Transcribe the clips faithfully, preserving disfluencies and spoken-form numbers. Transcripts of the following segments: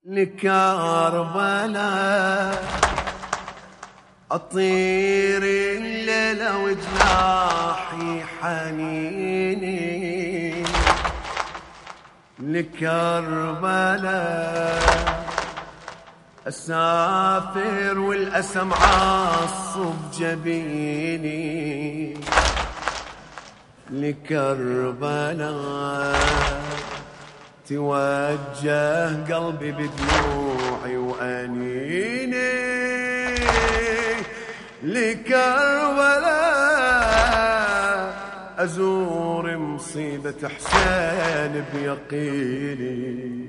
لكربلاء أطير الليلة وجناحي حنيني لكربلاء أسافر والأسم عاصب جبيني لكربلاء توجه قلبي بدموعي وأنيني لكربلاء أزور مصيبة حسين بيقيني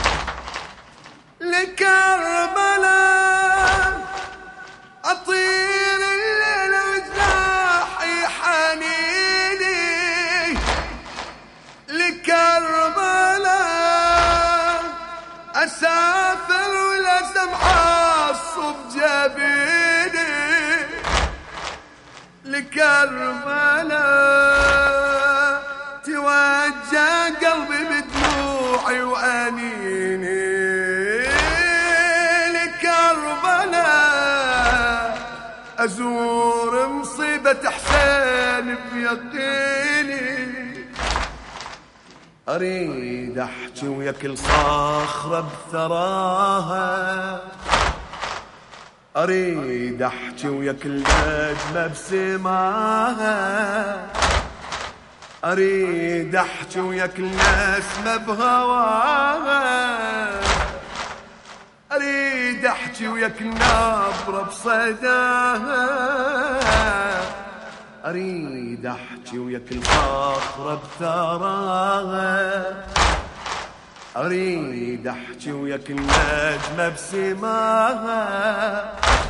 لكربلاء أطير الليل وجناحي حنيني لكربلاء أسافر والأسم عاصب جبيني لكربلاء توجه قلبي بدموعي وأنيني لكربلاء أزور مصيبة حسين بيقيني أريد أحكي ويا كل صخرة بثراها أريد أحكي ويا كل نجمة بسماها أريد أحكي ويا كل نسمة بهواها أريد أحكي ويا كل نبرة بصداها أريد أحكي ويا كل صخرة بثراها أريد أحكي ويا كل نجمة بسماها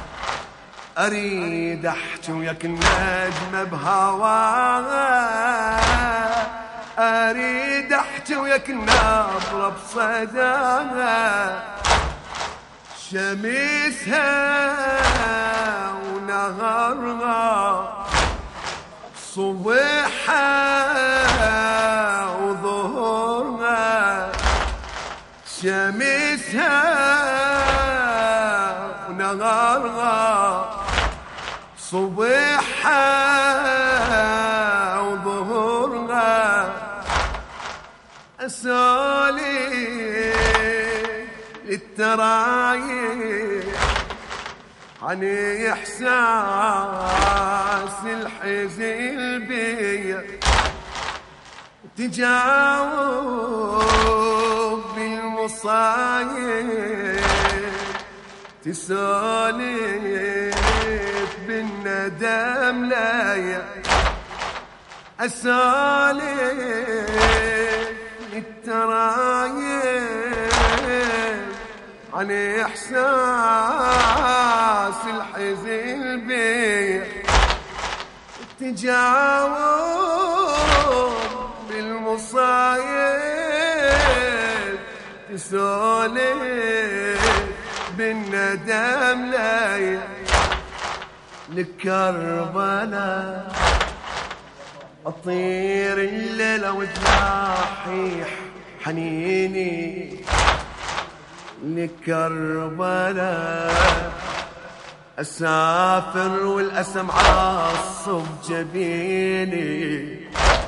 أريد أحكي ويا كل نجمة بهواها أريد أحكي ويا كل نبرة بصداها شمسها ونهارها صبحها وظهرها شمسها ونهارها صبحها وظهرها أسالي للترايح عن إحساس الحزن بيا تجاوب بالمصايب تسولف بالندم ليا أسالف الترايب عن إحساس الحزن بيا تجاوب بالمصايب تسولف بالندم ليا لكربلاء أطير الليلة وجناحي حنيني لكربلاء أسافر والأسم عاصب جبيني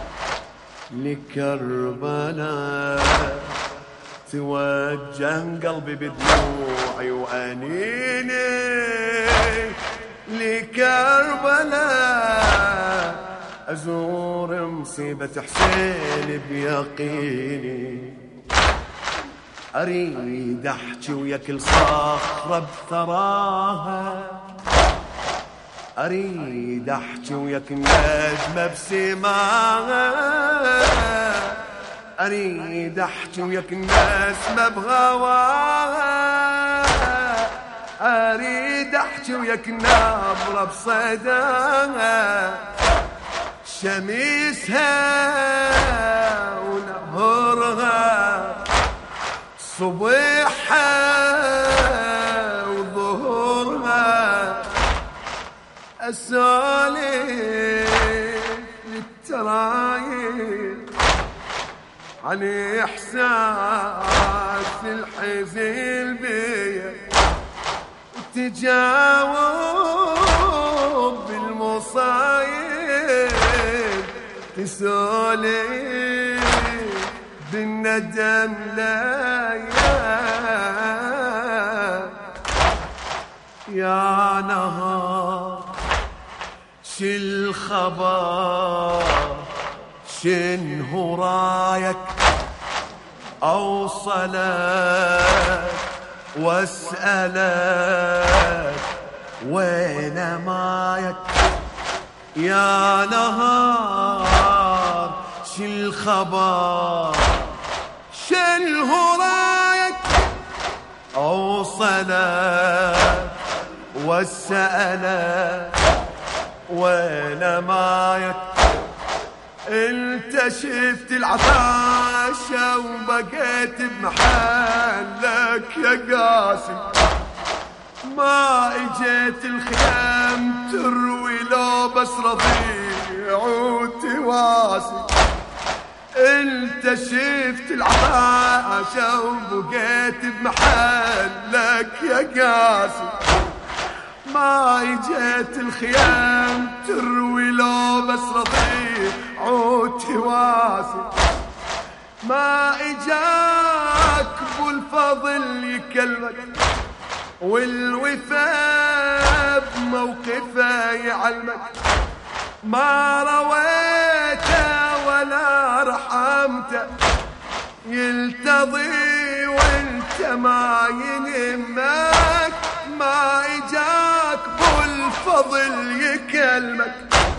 لكربلاء توجه قلبي بدموعي وأنيني لكربلاء أزور مصيبة حسين بيقيني أريد أحكي ويا كل صخرة بثراها أريد أحكي ويا كل نجمة بسماها أريد أحكي ويا كل نسمة بهواها أريد أحكي ويا كل نبرة بصداها شمسها ونهرها صبحها وظهرها أسالف للترايح عن إحساس الحزن بيا تجاوب بالمصايب تسولف بالندم لا يا يا نهار شل خبر شنه رايك أوصلك واسألك وين مايك يا نهار شل خبر شنه رايك أوصلك واسألك وين مايك انت شفت العطاشة وبقيت بمحلك يا قاسي ما اجيت الخيام تروي لو بس رضيع وتواسي انت شفت العطاشة وبقيت بمحلك يا قاسي ما اجيت الخيام تروي لو بس رضيع وتواسي ما اجاك ابو الفضل يكلمك والوفاء بموقفه يعلمك ما رويته ولا رحمته يلتضي وانت ما ينمك ما اجاك بالفضل يكلمك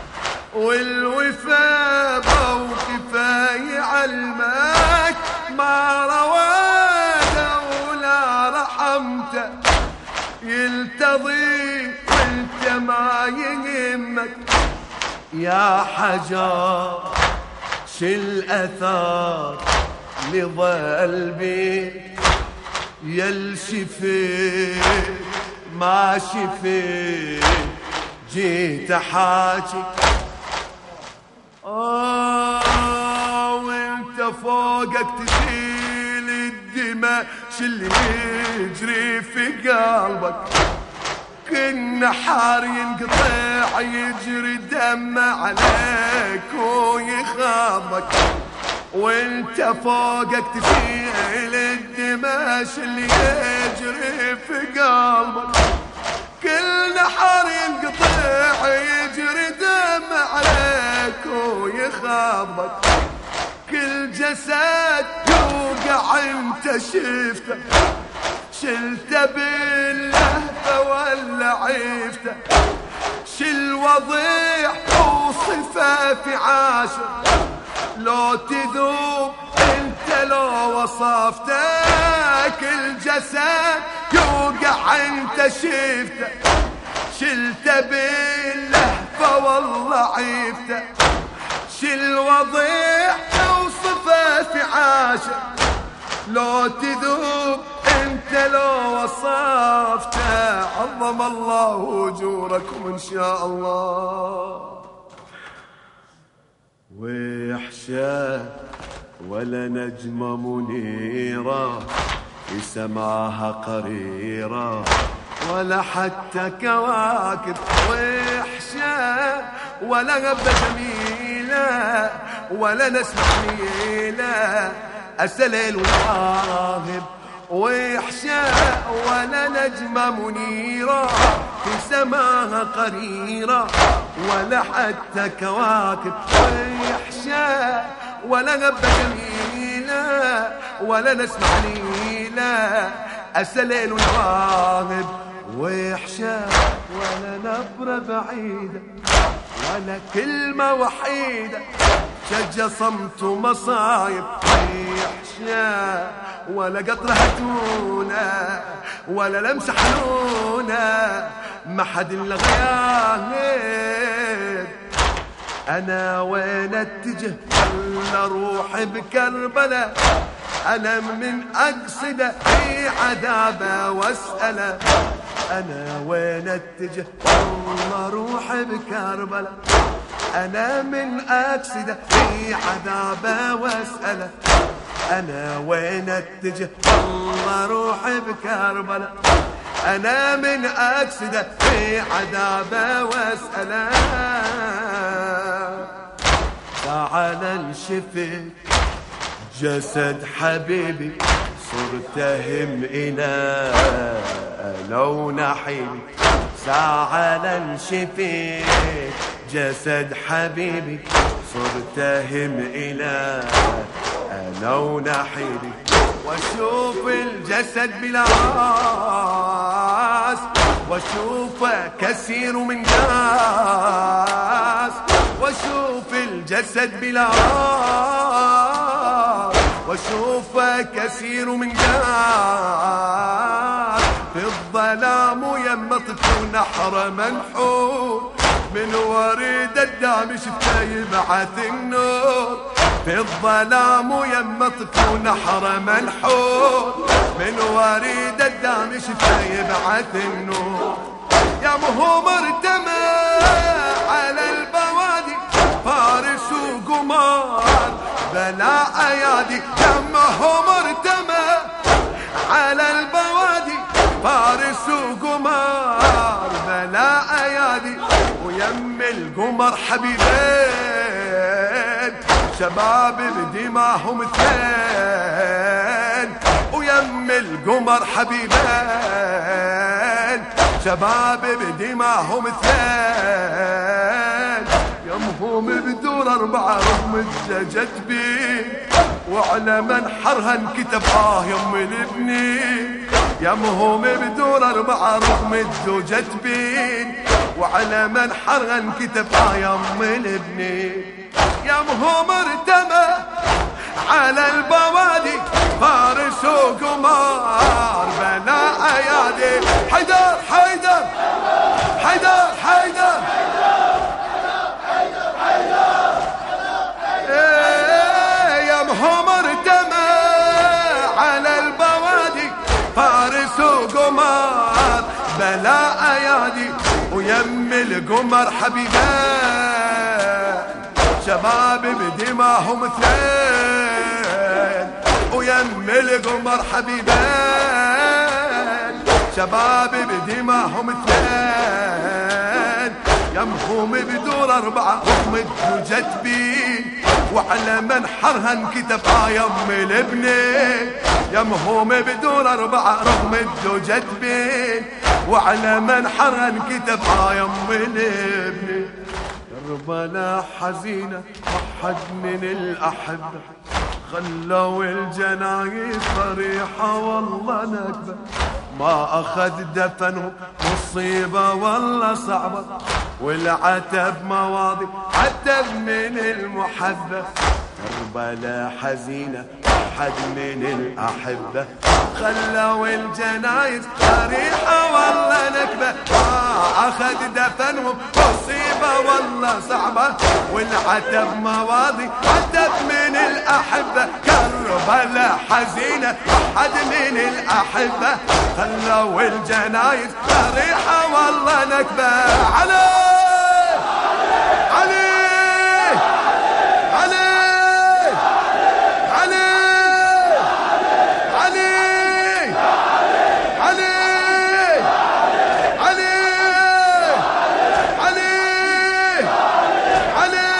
والوفاء موقفه يعلمك ما رويته ولا رحمته يلتضي وانت ما يهمك يا حجر شل اثار لظل بيك يل شفيت ما شفيت جيت احاجي آه وانت فوقك تشيل الدماء شل يجري في قلبك كنا حار ينقطع يجري دم عليك ويخاضك وانت فوقك تشيل الدماء شل يجري في قلبك كل حار ينقطع يجري دم عليك ويخاضك كل جسد يوقع انت شفته شلته باللهفة ولا عيفته شل وضيع وصفه في عاشر لو تذوب انت لو وصفتك الجسد يوقع انت شفته شلته باللهفة والله عيفته شل وضيع وصفه في عاشر لو تذوب انت لو وصفته عظم الله اجوركم ان شاء الله ويحشى ولا نجمة منيرة في سماها قريرة ولا حتى كواكب ويحشى ولا غبة جميلة ولا نسمة حميلة السليل والراهب ويحشى ولا نجمة منيرة في سماها قريرة ولا حتى كواكب ويحشى ولا غبة جميلة ولا نسمة حليلة السليل والراهب ويحشى ولا نبرة بعيدة ولا كلمة وحيدة شجة صمت ومصايب ويحشى ولا قطرة هتونة ولا لمسة حنونة ما حد إلا غياب أنا وين أتجه ولا أروح بكربلة أنا من أقصده في عذابه واسأله أنا وين أتجه ولا أروح بكربلة أنا من أقصده في عذابه واسأله أنا وين اتجه والله روحي بكربلاء، أنا من أقصده في عذابه واسأله. تعال انشفت جسد حبيبي صرت أهم إلى أنا ونحيبي. تعال انشفت جسد حبيبي صرت أهم إلى أنا ونحيبي. واشوف الجسد بلا راس واشوفه كثير من ناس، واشوف الجسد بلا راس واشوفه كثير من ناس. في الظلام يم طفل نحر منحور من وريد الدام شفته يبعث النور. في الظلام يم طفل نحر منحور من وريد الدام شفته يبعث النور. يا مهو مرتمى على البوادي فارس وقمار بلا ايادي. يا مهو مرتمى على البوادي فارس وقمار بلا ايادي. ويم القمر حبيبين شباب بدماهم اثنين. ويم القمر حبيبين شباب بدماهم اثنين. يمهم بدور أربعة رغم الزجت بي وعلى منحرها انكتب آه يم الابني. يمهم بدور أربعة رغم الزجت بي وعلى منحرها انكتب آه يم الابني. يمهم ارتمى على البوادي فارس وقمار بلا ايادي. حيدر حيدر حيدر حيدر يمهم ارتمى على البوادي فارس وقمار بلا ايادي. ويم القمر حبيبان شباب بدماهم اثنين. ويم القمر حبيبان شباب بدماهم اثنين. يمهم بدور أربعة هم الدجت بين وعلى منحرها انكتب آه يم الابني. يمهم بدور أربعة رغم الدجت بين وعلى منحرها انكتب آه يم الابني. كربلاء حزينة وحد من الأحبة خلوا الجنايز صريحة والله نكبة. ما أخذ دفنهم مصيبة والله صعبة والعتب مواضي عتب من المحبة. كربلاء حزينة وحد من الأحبة خلوا الجنايز صريحة والله نكبة. ما أخذ دفنهم مصيبة والله صعبة والعتب مواضي عتب من الأحبة. كربلاء حزينة وحد من الأحبة خلوا الجنايز صريحة والله نكبة. علي علي علي علي علي علي علي علي علي.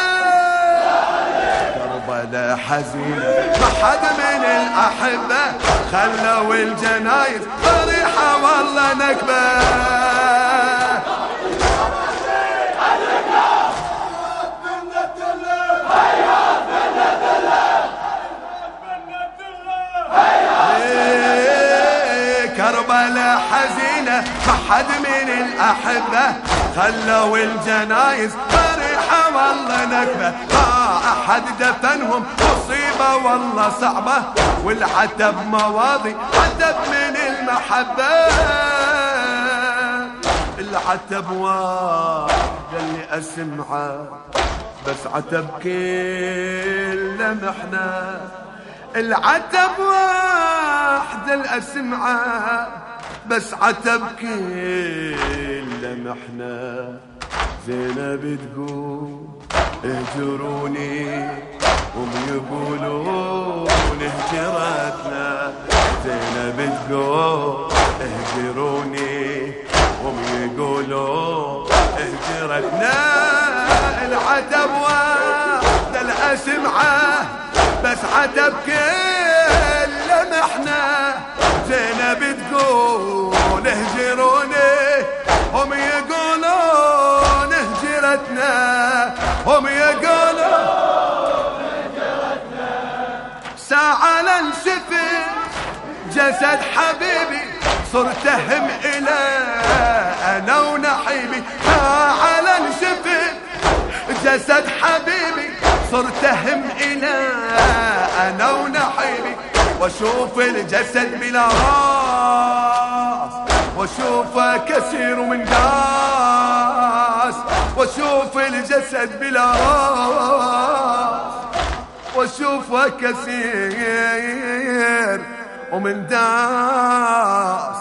كربلاء حزينة ما حد من الأحبة خلوا الجنايز صريحة والله نكبة. كربلاء حزينة ما حد من الأحبة خلوا الجنايز صريحة والله نكبة. ما أحد دفنهم مصيبة والله صعبة والعتب مواضي عتب من المحبة. العتب واحد اللي أسمعه بس عتب كل محنة. العتب واحد الأسمعة بس عتب كل محنة. زينب تقول اهجروني هم يقولون هجرتنا، زينب تقول اهجروني، هم يقولون هجرتنا. العتب وحد الأسمعة بس عتب كل محنة، زينب تقول اهجروني، هم يقولون هجرتنا، هم يقولون هجرتنا. ساعة لنشفي جسد حبيبي صرت أهم إلى أنا ونحيبي، ساعة لنشفي جسد حبيبي صرت أهم إلى أنا ونحيبي، واشوف الجسد بلا راس، واشوفه كثير من قاس، واشوف الجسد بلا راس، واشوفه كثير ومن داس.